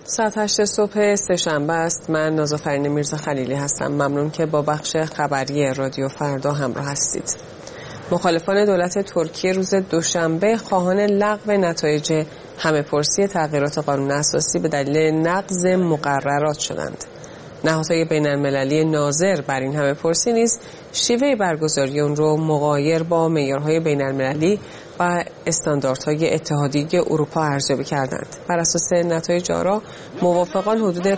ساعت 8 صبح سه‌شنبه است. من نازافرین میرزا خلیلی هستم. ممنون که با بخش خبری رادیو فردا همراه هستید. مخالفان دولت ترکیه روز دوشنبه خواهان لغو نتایج همه‌پرسی تغییرات قانون اساسی به دلیل نقض مقررات شدند. نهادهای بین‌المللی ناظر بر این همه‌پرسی نیز شیوه برگزاری آن را مغایر با معیارهای بین‌المللی و استانداردهای اتحادیه اروپا ارزیابی کردند. بر اساس نتایج آرا، موافقان حدود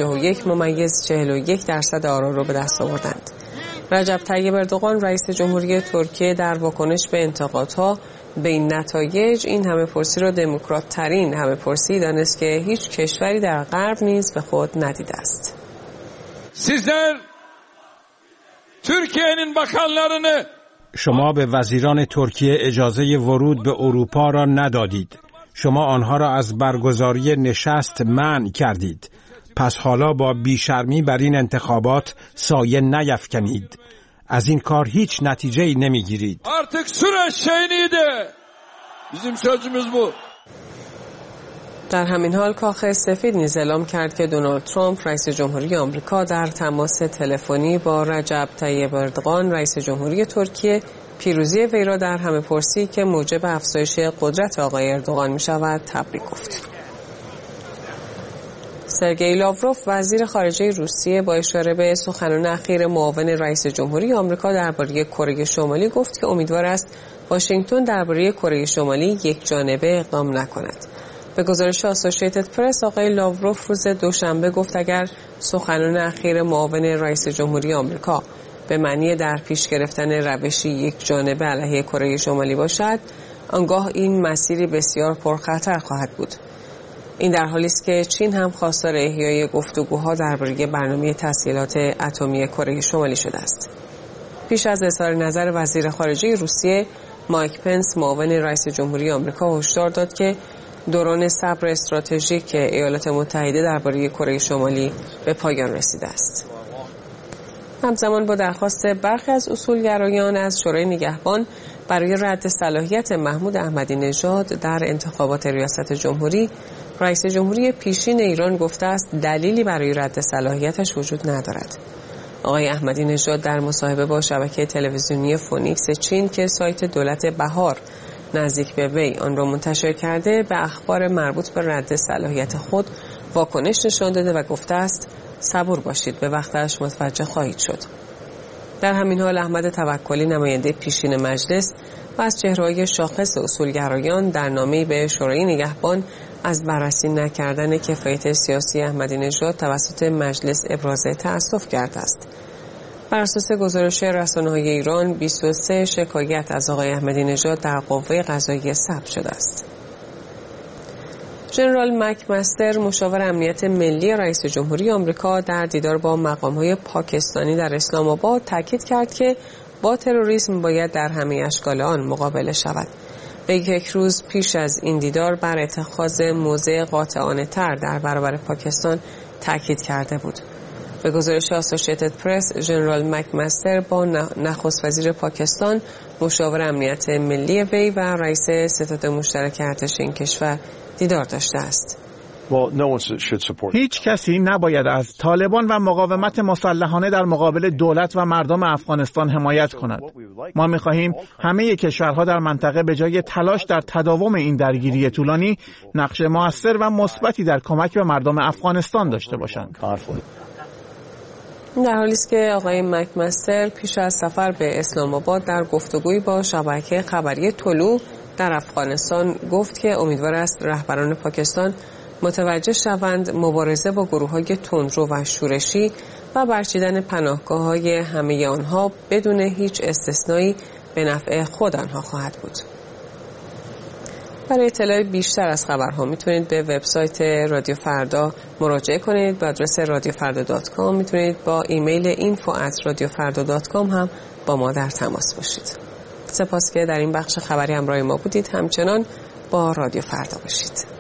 51.41% آرا را به دست آوردند. رجب طیب اردوغان رئیس جمهوری ترکیه در واکنش به انتقادها به این نتایج این همه‌پرسی را دموکرات ترین همه‌پرسی دانست که هیچ کشوری در غرب نیز به خود ندیده است. Sizler Türkiye'nin bakanlarını شما به وزیران ترکیه اجازه ورود به اروپا را ندادید. شما آنها را از برگزاری نشست منع کردید. پس حالا با بیشرمی بر این انتخابات سایه نیفکنید. از این کار هیç neticeyi nemiگیرید. Artık süreç şeyniydi. Bizim sözümüz bu. در همین حال کاخ سفید نیز اعلام کرد که دونالد ترامپ رئیس جمهوری آمریکا در تماس تلفنی با رجب طیب اردوغان رئیس جمهوری ترکیه پیروزی وی را در همه‌پرسی که موجب افزایش قدرت آقای اردوغان می شود تبریک گفت. سرگئی لاوروف وزیر خارجه روسیه با اشاره به سخنان اخیر معاون رئیس جمهوری آمریکا درباره کره شمالی گفت که امیدوار است واشنگتن درباره کره شمالی یک جانبه اقدام نکند. به گزارش آسوشیتد پرس آقای لاوروف روز دوشنبه گفت اگر سخنان اخیر معاون رئیس جمهوری آمریکا به معنی در پیش گرفتن روشی یک جانبه علیه کره شمالی باشد، آنگاه این مسیری بسیار پرخطر خواهد بود. این در حالی است که چین هم خواستار احیای گفتگوها درباره برنامه تسهیلات اتمی کره شمالی شده است. پیش از اظهار نظر وزیر خارجه روسیه، مایک پنس معاون رئیس جمهوری آمریکا هشدار داد که دوران صبر استراتژیک ایالات متحده درباره کره شمالی به پایان رسیده است. همزمان با درخواست برخی از اصولگرایان از شورای نگهبان برای رد صلاحیت محمود احمدی نژاد در انتخابات ریاست جمهوری، رئیس جمهوری پیشین ایران گفته است دلیلی برای رد صلاحیتش وجود ندارد. آقای احمدی نژاد در مصاحبه با شبکه تلویزیونی فونیکس چین که سایت دولت بهار نزدیک به وی آن را منتشر کرده، به اخبار مربوط به رد صلاحیت خود واکنش نشان داده و گفته است صبور باشید، به وقتش متوجه خواهید شد. در همین حال احمد توکلی نماینده پیشین مجلس و از چهره‌های شاخص اصولگرایان در نامه‌ای به شورای نگهبان از بررسی نکردن کفایت سیاسی احمدی نژاد توسط مجلس ابراز تأسف کرده است. بر اساس گزارش رسانه‌های ایران 23 شکایت از آقای احمدی نژاد در قوه قضاییه ثبت شده است. ژنرال مک‌مستر مشاور امنیت ملی رئیس جمهوری آمریکا در دیدار با مقام‌های پاکستانی در اسلام آباد تاکید کرد که با تروریسم باید در همه اشکال آن مقابله شود. به یک روز پیش از این دیدار بر اتخاذ موضع قاطعانه‌تر در برابر پاکستان تاکید کرده بود. به گزارش آسوشیتد پرس، ژنرال مک‌مستر با نخست وزیر پاکستان، مشاور امنیت ملی وی و رئیس ستاد مشترک ارتش این کشور دیدار داشته است. هیچ کسی نباید از طالبان و مقاومت مسلحانه در مقابل دولت و مردم افغانستان حمایت کند. ما می‌خواهیم همه کشورها در منطقه به جای تلاش در تداوم این درگیری طولانی، نقش مؤثر و مثبتی در کمک به مردم افغانستان داشته باشند. در حالی است که آقای مک‌مستر پیش از سفر به اسلام آباد در گفتگویی با شبکه خبری طلوع در افغانستان گفت که امیدوار است رهبران پاکستان متوجه شوند مبارزه با گروه‌های تندرو و شورشی و برچیدن پناهگاه‌های همه آنها بدون هیچ استثنایی به نفع خود آنها خواهد بود. برای اطلاع بیشتر از خبرها میتونید به وبسایت رادیو فردا مراجعه کنید. به آدرس radiofrda.com میتونید با ایمیل info@radiofarda.com هم با ما در تماس باشید. سپاس که در این بخش خبری همراه ما بودید. همچنان با رادیو فردا باشید.